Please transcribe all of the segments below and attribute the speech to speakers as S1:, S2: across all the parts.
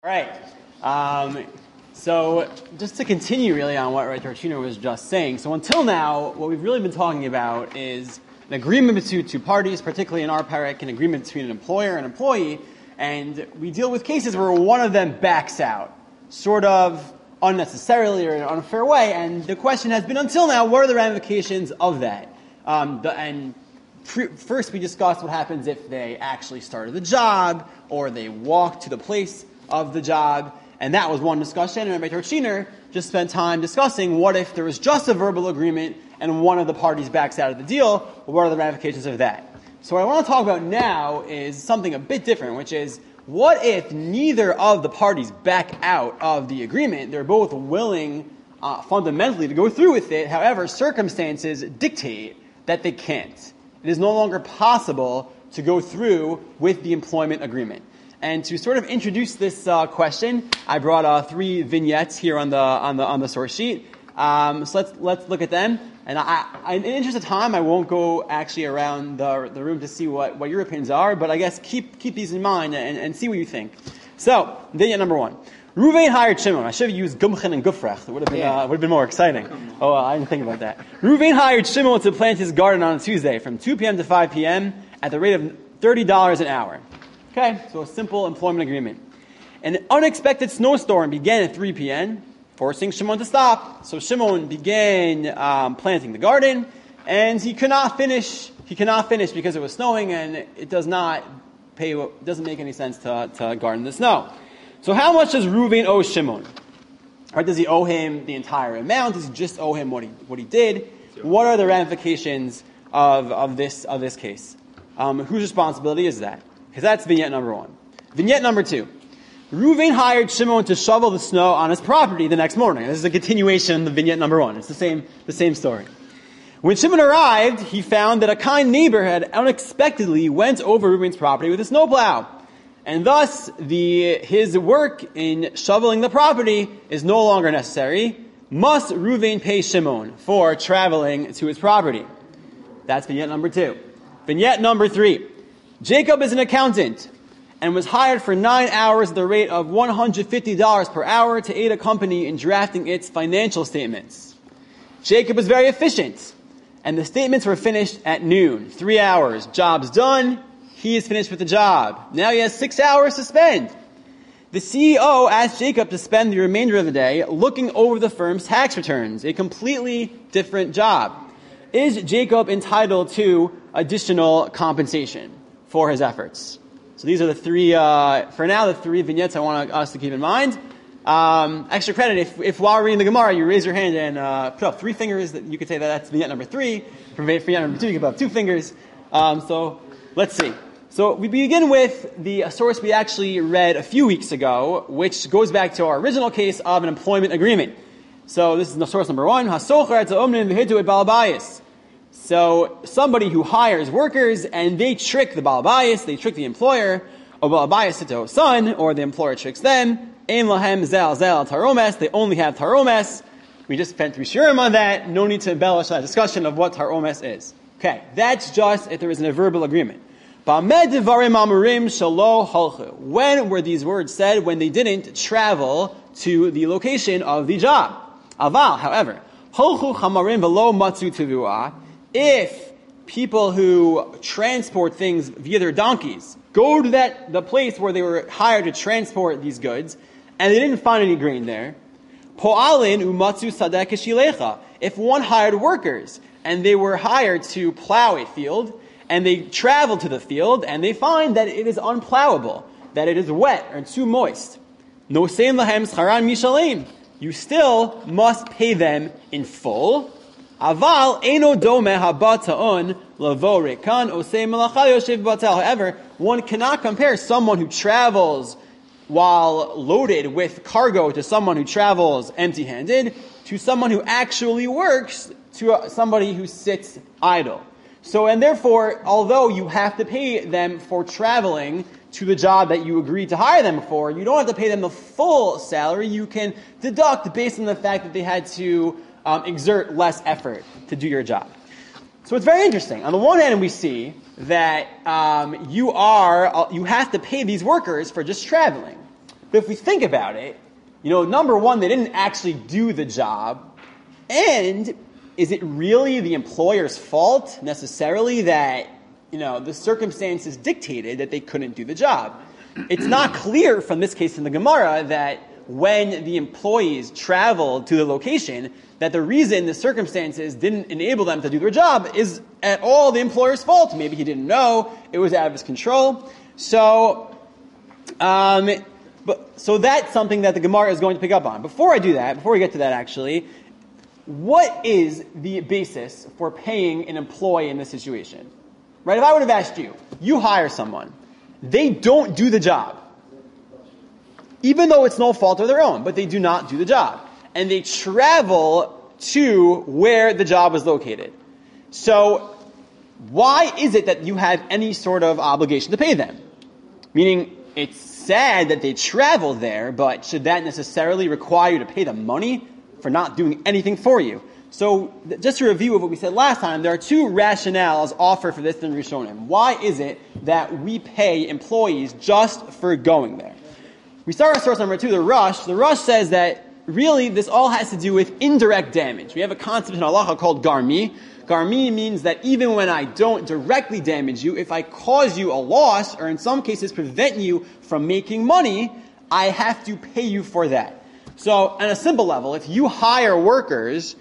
S1: All right. So just to continue really on what Tarchino was just saying. So until now, what we've really been talking about is an agreement between two parties, particularly in our parak, an agreement between an employer and employee, and we deal with cases where one of them backs out, sort of unnecessarily or in an unfair way, and the question has been until now, what are the ramifications of that? First we discussed what happens if they actually started the job, or they walked to the place of the job, and that was one discussion, and Rabbi Torchiner just spent time discussing what if there was just a verbal agreement and one of the parties backs out of the deal, what are the ramifications of that? So what I want to talk about now is something a bit different, which is, what if neither of the parties back out of the agreement? They're both willing fundamentally to go through with it, however, circumstances dictate that they can't. It is no longer possible to go through with the employment agreement. And to sort of introduce this question, I brought 3 vignettes here on the source sheet. So let's look at them. And in the interest of time, I won't go actually around the room to see what your opinions are, but I guess keep these in mind and see what you think. So, vignette number 1. Ruvain hired Shimon. I should have used Gumchen and Gufrech. It would have been more exciting. Oh, I didn't think about that. Ruvain hired Shimon to plant his garden on Tuesday from 2 p.m. to 5 p.m. at the rate of $30 an hour. Okay, so a simple employment agreement. An unexpected snowstorm began at 3 p.m., forcing Shimon to stop. So Shimon began planting the garden, and he could not finish. He cannot finish because it was snowing, and it doesn't make any sense to garden the snow. So how much does Reuven owe Shimon? Or does he owe him the entire amount? Does he just owe him what he did? What are the ramifications of this case? Whose responsibility is that? Because that's vignette number 1. Vignette number 2. Reuven hired Shimon to shovel the snow on his property the next morning. This is a continuation of vignette number 1. It's the same story. When Shimon arrived, he found that a kind neighbor had unexpectedly went over Reuven's property with a snowplow. And thus, his work in shoveling the property is no longer necessary. Must Reuven pay Shimon for traveling to his property? That's vignette number 2. Vignette number 3. Jacob is an accountant and was hired for 9 hours at the rate of $150 per hour to aid a company in drafting its financial statements. Jacob was very efficient, and the statements were finished at noon. 3 hours. Job's done. He is finished with the job. Now he has 6 hours to spend. The CEO asked Jacob to spend the remainder of the day looking over the firm's tax returns, a completely different job. Is Jacob entitled to additional compensation for his efforts? So these are the 3, for now, the 3 vignettes I want us to keep in mind. Extra credit, if while reading the Gemara, you raise your hand and put up 3 fingers, that you could say that's vignette number 3. For vignette number 2, you can put up 2 fingers. So let's see. So we begin with the source we actually read a few weeks ago, which goes back to our original case of an employment agreement. So this is the source number 1. So somebody who hires workers and they trick the Balbayis, they trick the employer, or Balbayis to son, or the employer tricks them. Ein lahem zel taromes, they only have taromes. We just spent 3 shiurim on that. No need to embellish that discussion of what taromes is. Okay, that's just if there isn't a verbal agreement. When were these words said? When they didn't travel to the location of the job. Aval, however, if people who transport things via their donkeys go to the place where they were hired to transport these goods, and they didn't find any grain there, if one hired workers and they were hired to plow a field, and they travel to the field, and they find that it is unplowable, that it is wet or too moist, no sein lahem scharan mishalim, you still must pay them in full. Aval eno dome habata'on lavo rekan osei malacha yoshev batel. However, one cannot compare someone who travels while loaded with cargo to someone who travels empty-handed to someone who actually works to somebody who sits idle. So, and therefore, although you have to pay them for traveling to the job that you agreed to hire them for, you don't have to pay them the full salary. You can deduct based on the fact that they had to exert less effort to do your job. So it's very interesting. On the one hand, we see that you have to pay these workers for just traveling. But if we think about it, number one, they didn't actually do the job. And is it really the employer's fault necessarily that, the circumstances dictated that they couldn't do the job? It's not clear from this case in the Gemara that when the employees traveled to the location, that the reason the circumstances didn't enable them to do their job is at all the employer's fault. Maybe he didn't know. It was out of his control. So that's something that the Gemara is going to pick up on. Before we get to that actually, what is the basis for paying an employee in this situation? Right? If I would have asked you hire someone, they don't do the job. Even though it's no fault of their own, but they do not do the job. And they travel to where the job was located. So, why is it that you have any sort of obligation to pay them? Meaning, it's sad that they travel there, but should that necessarily require you to pay them money for not doing anything for you? So, just a review of what we said last time, there are two rationales offered for this in Rishonim. Why is it that we pay employees just for going there? We start with source number 2, the Rush. The Rush says that really this all has to do with indirect damage. We have a concept in halacha called garmi. Garmi means that even when I don't directly damage you, if I cause you a loss, or in some cases prevent you from making money, I have to pay you for that. So, on a simple level, if you hire workers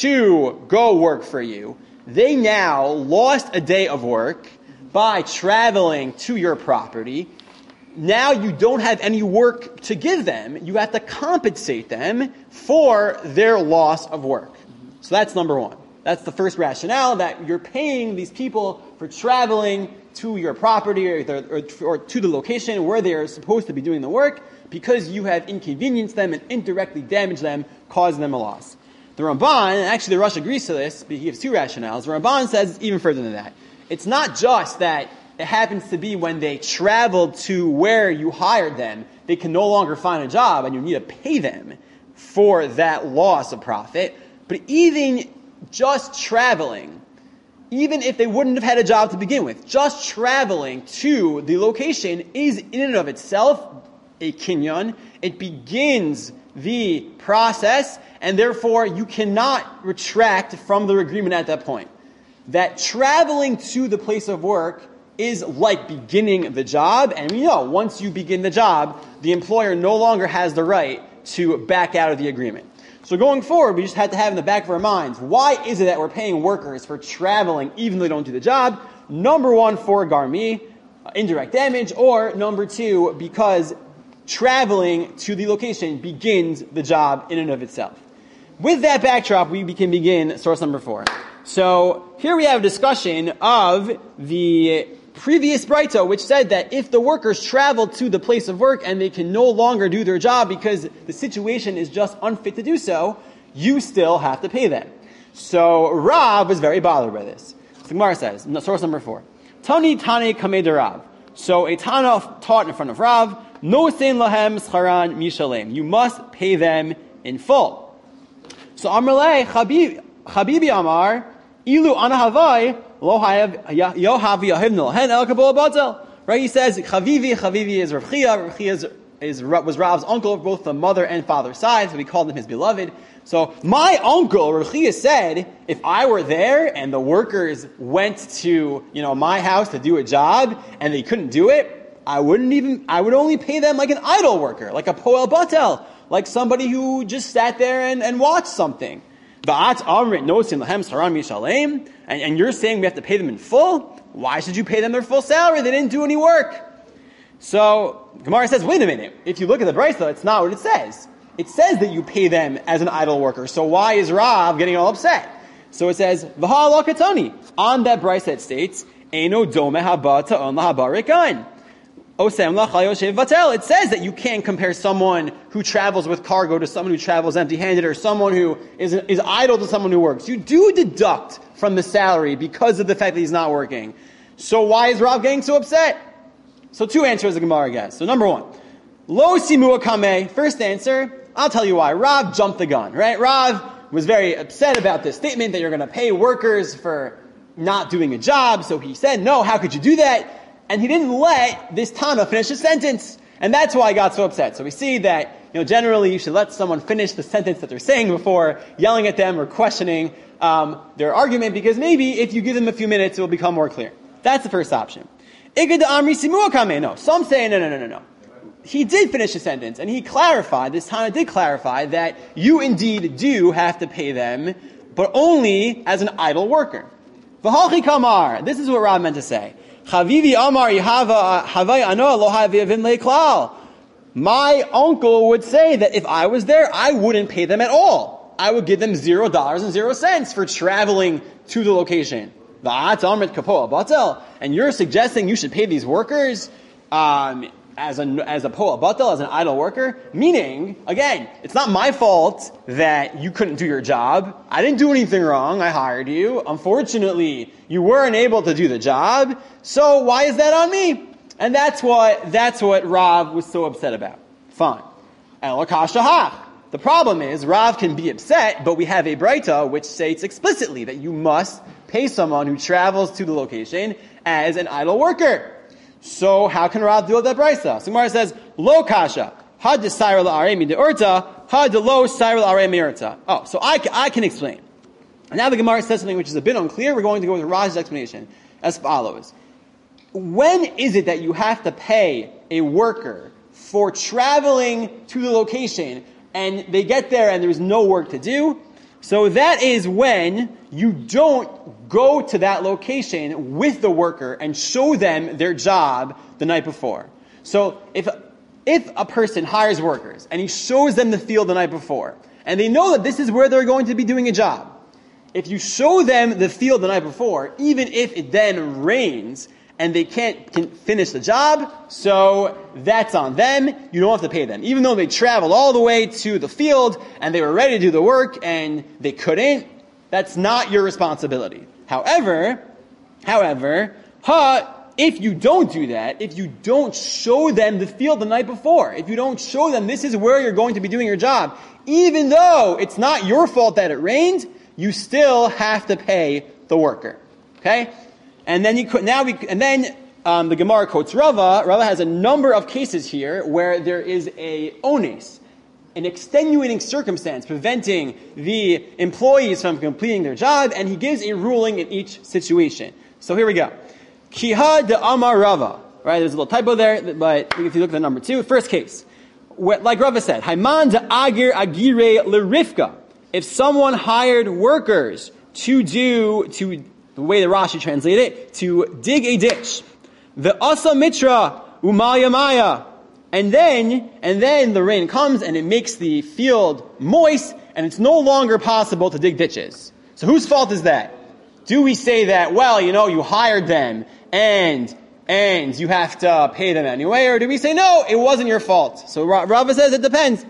S1: to go work for you, they now lost a day of work by traveling to your property. Now you don't have any work to give them. You have to compensate them for their loss of work. So that's number one. That's the first rationale, that you're paying these people for traveling to your property or to the location where they are supposed to be doing the work because you have inconvenienced them and indirectly damaged them, causing them a loss. The Ramban, and actually the Rosh agrees to this, but he gives two rationales. The Ramban says even further than that. It's not just that it happens to be when they travel to where you hired them, they can no longer find a job and you need to pay them for that loss of profit. But even just traveling, even if they wouldn't have had a job to begin with, just traveling to the location is in and of itself a kinyan. It begins the process, and therefore you cannot retract from the agreement at that point. That traveling to the place of work is like beginning the job, and we know once you begin the job, the employer no longer has the right to back out of the agreement. So going forward, we just had to have in the back of our minds, why is it that we're paying workers for traveling even though they don't do the job? Number one, for garmi, indirect damage, or number two, because traveling to the location begins the job in and of itself. With that backdrop, we can begin source number 4. So here we have a discussion of the previous Braita, which said that if the workers travel to the place of work and they can no longer do their job because the situation is just unfit to do so, you still have to pay them. So Rav was very bothered by this. So Gemara says, source number 4, Tani Tane Kamei Rav. So a Tana taught in front of Rav, No sein lahem scharan mishalem. You must pay them in full. So Amrlei Chabibi Amar, Ilu Anahavai, Lohav Yohavi Ahivnil, Hen El Kabul Batel. Right? He says, Chavivi is Rav Chia. Rav Chia was Rav's uncle, both the mother and father side, so we called him his beloved. So my uncle, Rav Chia, said, if I were there and the workers went to, my house to do a job and they couldn't do it, I would only pay them like an idle worker, like a poel batel, like somebody who just sat there and watched something. And you're saying we have to pay them in full? Why should you pay them their full salary? They didn't do any work. So Gemara says, wait a minute. If you look at the Braisa, that's not what it says. It says that you pay them as an idle worker. So why is Rav getting all upset? So it says, V'ha la katani. On that Braisa it states, Eino dome haba ta'on lahaba rekain. It says that you can't compare someone who travels with cargo to someone who travels empty-handed, or someone who is idle to someone who works. You do deduct from the salary because of the fact that he's not working. So why is Rav getting so upset? So two answers the Gemara gets. So number one, Lo simua kameh. First answer, I'll tell you why. Rav jumped the gun, right? Rav was very upset about this statement that you're going to pay workers for not doing a job. So he said, no, how could you do that? And he didn't let this Tana finish his sentence. And that's why I got so upset. So we see that, generally you should let someone finish the sentence that they're saying before yelling at them or questioning their argument, because maybe if you give them a few minutes, it will become more clear. That's the first option. No, some say no. He did finish the sentence, and he clarified, this Tana did clarify, that you indeed do have to pay them, but only as an idle worker. V'halchi kamar, this is what Rav meant to say. Chavivi amar havai ano lo havivim leklal. My uncle would say that if I was there, I wouldn't pay them at all. I would give them $0.00 for traveling to the location. And you're suggesting you should pay these workers as a po'al batel, as an idle worker? Meaning, again, it's not my fault that you couldn't do your job. I didn't do anything wrong. I hired you. Unfortunately, you weren't able to do the job. So why is that on me? And that's what Rav was so upset about. Fine. The problem is, Rav can be upset, but we have a Braita which states explicitly that you must pay someone who travels to the location as an idle worker. So how can Rav deal with that Braita? So Gemara says, Lo kasha, had de saira la'arei mi'urta, had de lo saira la'arei mi'urta. Oh, so I can explain. And now the Gemara says something which is a bit unclear. We're going to go with Rav's explanation as follows. When is it that you have to pay a worker for traveling to the location and they get there and there's no work to do? So that is when you don't go to that location with the worker and show them their job the night before. So if a person hires workers and he shows them the field the night before, and they know that this is where they're going to be doing a job, if you show them the field the night before, even if it then rains and they can't finish the job, so that's on them. You don't have to pay them. Even though they traveled all the way to the field and they were ready to do the work and they couldn't, that's not your responsibility. However, if you don't do that, if you don't show them the field the night before, if you don't show them this is where you're going to be doing your job, even though it's not your fault that it rained, you still have to pay the worker. Okay? And then the Gemara quotes Rava. Rava has a number of cases here where there is a ones, an extenuating circumstance preventing the employees from completing their job, and he gives a ruling in each situation. So here we go. Kiha de Amar Rava. Right, there's a little typo there, but if you look at the number 2, first case. Like Rava said, Haiman de Agir Agire Lerifka. If someone hired workers to the way the Rashi translated it, to dig a ditch. The asa mitra umaya maya. And then the rain comes and it makes the field moist and it's no longer possible to dig ditches. So whose fault is that? Do we say that, well, you hired them and you have to pay them anyway? Or do we say, no, it wasn't your fault? So Rava says it depends.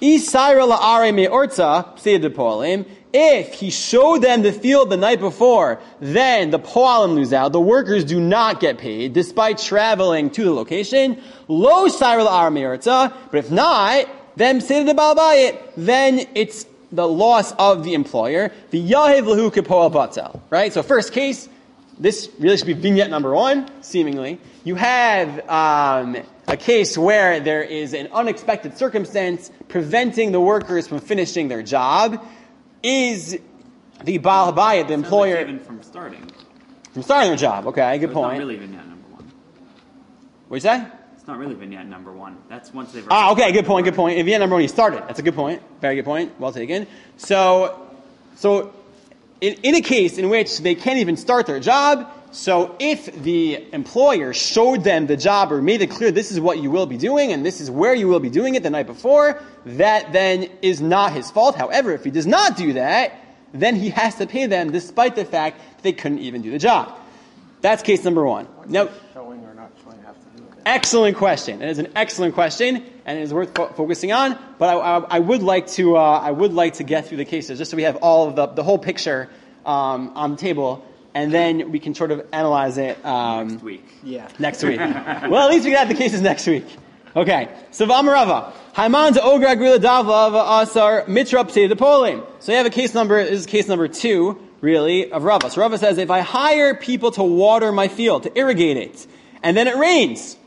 S1: If he showed them the field the night before, then the po'alim lose out. The workers do not get paid, despite traveling to the location. Lo saira la'ar me'orta. But if not, then say the Baal Bayit, then it's the loss of the employer. The yahiv lahu kepo'al batel. Right? So first case, this really should be vignette number 1, seemingly. You have a case where there is an unexpected circumstance preventing the workers from finishing their job. Is the Baal Habayit, the employer,
S2: even from starting
S1: their job? Okay, good point.
S2: It's not really vignette number 1.
S1: What'd you say?
S2: It's not really vignette number 1. That's once they've.
S1: Okay, good point. Good point. If vignette number 1, he started. That's a good point. Very good point. Well taken. So in a case in which they can't even start their job, so if the employer showed them the job or made it clear this is what you will be doing and this is where you will be doing it the night before, that then is not his fault. However, if he does not do that, then he has to pay them despite the fact that they couldn't even do the job. That's case number 1. Now,
S3: showing or not showing have to do with it?
S1: Excellent question. It is an excellent question, and it is worth focusing on. But I would like to get through the cases just so we have all of the whole picture on the table. And then we can sort of analyze it
S2: next week.
S3: Yeah.
S1: Next week. Well, at least we can have the cases next week. Okay. So V'amarava. Haiman to Ogra Grila Dava Asar Mitra Ptei de Polim. So you have a case number, this is case number 2, really, of Rava. So Rava says, if I hire people to water my field, to irrigate it, and then it rains.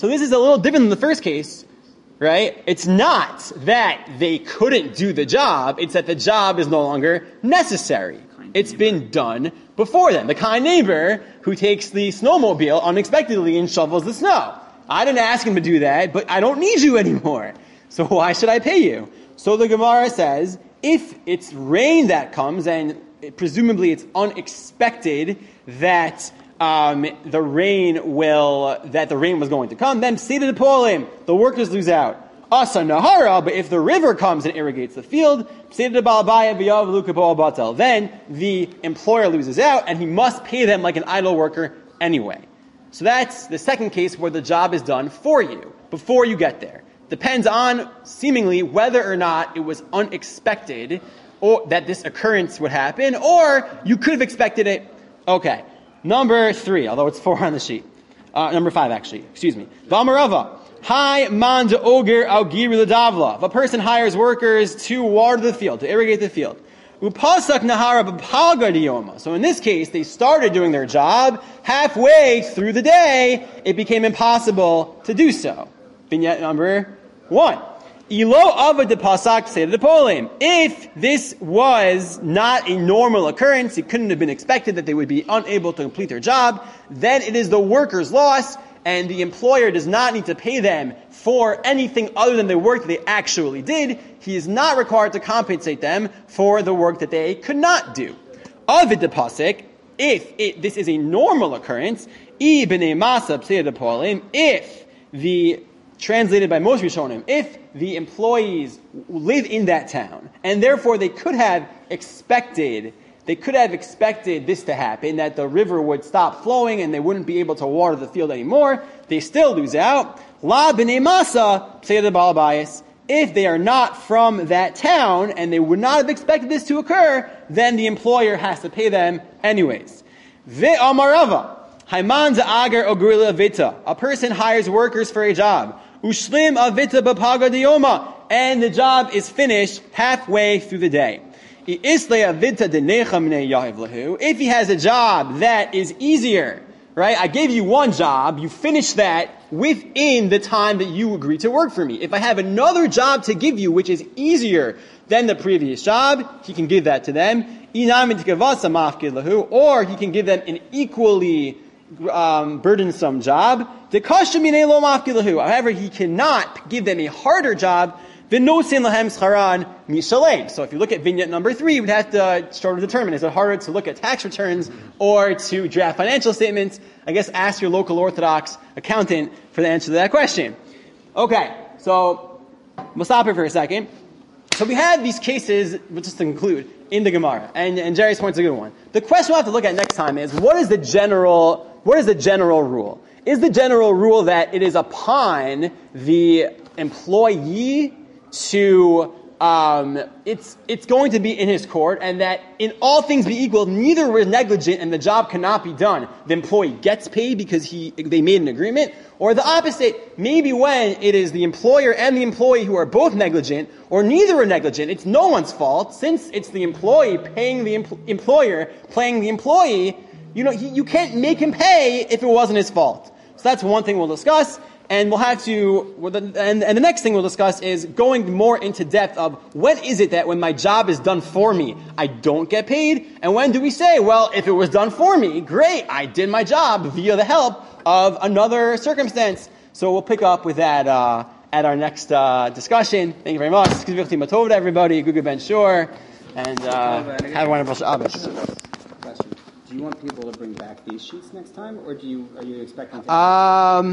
S1: So this is a little different than the first case, right? It's not that they couldn't do the job, it's that the job is no longer necessary. It's been done before them. The kind neighbor who takes the snowmobile unexpectedly and shovels the snow. I didn't ask him to do that, but I don't need you anymore. So why should I pay you? So the Gemara says, if it's rain that comes, and presumably it's unexpected that the rain was going to come, then Seder Polim, the workers lose out. Asa Nahara, but if the river comes and irrigates the field, then the employer loses out, and he must pay them like an idle worker anyway. So that's the second case where the job is done for you, before you get there. Depends on, seemingly, whether or not it was unexpected, or that this occurrence would happen, or you could have expected it. Okay. Number 3, although it's 4 on the sheet. Number 5, actually. Excuse me. V'amarava. Hi man de oger al giri l'davla. If a person hires workers to water the field, to irrigate the field. Upasak nahara b'palga diyoma. So in this case, they started doing their job. Halfway through the day, it became impossible to do so. Vignette number 1. Ilo ava de pasak seder polim. If this was not a normal occurrence, it couldn't have been expected that they would be unable to complete their job, then it is the worker's loss, and the employer does not need to pay them for anything other than the work that they actually did. He is not required to compensate them for the work that they could not do. Avid de pasik, if this is a normal occurrence, if the, translated by most Rishonim, if the employees live in that town, and therefore they could have expected this to happen, that the river would stop flowing and they wouldn't be able to water the field anymore, they still lose out. La b'nei masa, say the Baal Bayis, if they are not from that town and they would not have expected this to occur, then the employer has to pay them anyways. Ve'amarava, haiman za'agar ogurila vita, a person hires workers for a job. Ushlim avita b'paga diyoma, and the job is finished halfway through the day. If he has a job that is easier, right? I gave you one job, you finish that within the time that you agreed to work for me. If I have another job to give you, which is easier than the previous job, he can give that to them. Or he can give them an equally burdensome job. However, he cannot give them a harder job. So if you look at vignette number 3, you would have to start to determine, is it harder to look at tax returns or to draft financial statements? I guess ask your local Orthodox accountant for the answer to that question. Okay, so we'll stop here for a second. So we have these cases, just to conclude, in the Gemara, and Jerry's point's a good one. The question we'll have to look at next time is, what is the general rule? Is the general rule that it is upon the employee to, it's going to be in his court, and that in all things be equal, neither was negligent and the job cannot be done. The employee gets paid because they made an agreement, or the opposite, maybe when it is the employer and the employee who are both negligent, or neither are negligent, it's no one's fault, since it's the employee paying the employer, paying the employee, you can't make him pay if it wasn't his fault. So that's one thing we'll discuss. And we'll have to, and the next thing we'll discuss is going more into depth of what is it that when my job is done for me, I don't get paid? And when do we say, well, if it was done for me, great, I did my job via the help of another circumstance. So we'll pick up with that at our next discussion. Thank you very much. To everybody. Good Ben Shor. And have a wonderful Shabbos.
S4: Do you want people to bring back these sheets next time, or are you expecting to?